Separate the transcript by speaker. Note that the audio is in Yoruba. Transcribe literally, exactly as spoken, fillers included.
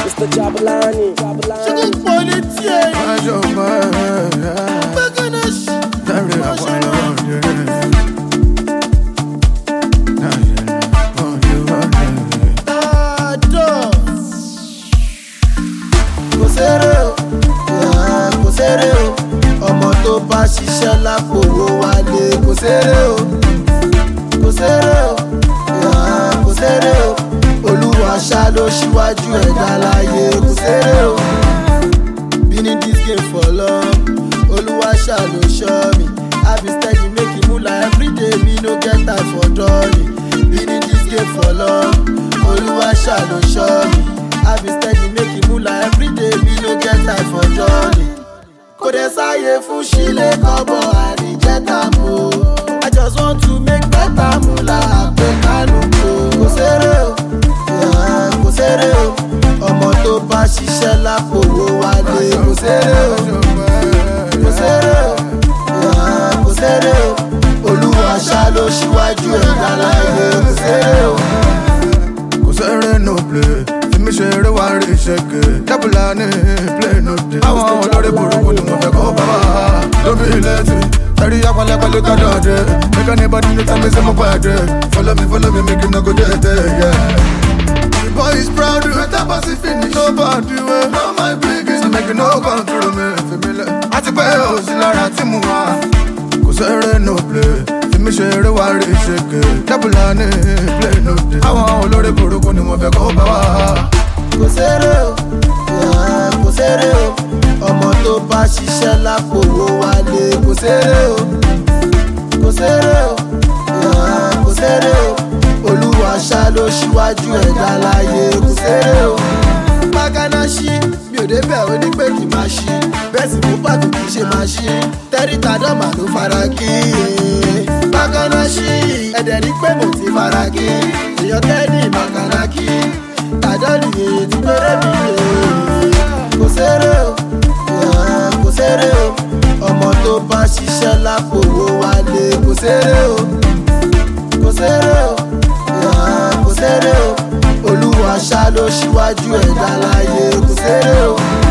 Speaker 1: Mister Jabulani, Jabulani.
Speaker 2: Ṣé kò pọ̀ létí ẹ̀?
Speaker 3: Májò máa
Speaker 2: Bákan ṣe.
Speaker 3: dárí àwọn ọ̀rẹ́.
Speaker 2: Àádọ́. Kò séré o, kò séré o, ọmọ tó bá ṣiṣẹ́ lápò owó wálé. Kò séré o, kò séré o, kò séré o, Olúwa ṣá ló ṣíwájú ẹ̀dá láyé. Kò séré o, been in this game for long, Olúwa ṣá ló ṣọ́ mi. I be steady making moolah everyday, me no get time for drawing. Been in this game for long, Olúwa ṣá ló ṣọ́ mi. I be steady making moolah everyday, me no get time for drawing. Kò dẹ̀ sáyé fún sílé kọ́bọ̀ àríjẹ́ta mú. I just want to make better moolah pé kánú kó. Kò séré o, kò séré o, ọmọ tó bá ṣiṣẹ́ lápò owó wálé. Kò séré o, kò séré o, kò séré o, Olúwa ṣá ló ṣíwájú ẹ̀dá láyé. Kò séré o.
Speaker 3: Kò sẹ́rẹ̀ no play, fi mí ṣeré wá rí ṣẹ́kẹ̀. Jabulani play no dey. Àwọn olórí burúkú ni mo fẹ́ kọ́ bàbá. Lóbi ilé tí, tẹ̀rí apalẹ́palẹ́ kọ́dọ̀ dé. Make anybody no tell me say mo pàdé. Follow me, follow me, make him no go tètè, yeah. The boy is proud, better pass it finish. Nobody way, no my biggest. So make you no come through me, familiar. Àti pé o sí lára tí mo wà. Kò sẹ́rẹ̀ no play, fi mí ṣeré wá rí ṣẹ́kẹ̀. Jabulani play no dey. Àwọn olórí burúkú ni mo fẹ́ kọ́ bàbá.
Speaker 2: Kò séré o, kò séré o, ọmọ tó bá ṣiṣẹ́ lápò owó wálé. Kò séré o, kò séré o, kò séré o, Olúwa ṣá ló ṣíwájú ẹ̀dá láyé. Kò séré o. Bákan ṣí, mi ò débẹ̀ ó ní pé kì máa ṣí. Bẹ́ẹ̀ sì mú pàtó kì í ṣe máa ṣí. Tẹ́rí tàdọ́mà ló fara kí. Bákan ṣí, ẹ̀dẹ̀ ní pé mo ti fara kí. Èèyàn tẹ́lí bákan kí. Tàdọ́lì èyí ti péré mi lè. Kò séré o, kò séré o, ọmọ tó bá ṣiṣẹ́ lápò owó wálé. Kò séré o, kò séré o, kò séré o, Olúwa ṣá ló ṣíwájú ẹ̀dá láyé. Kò séré o.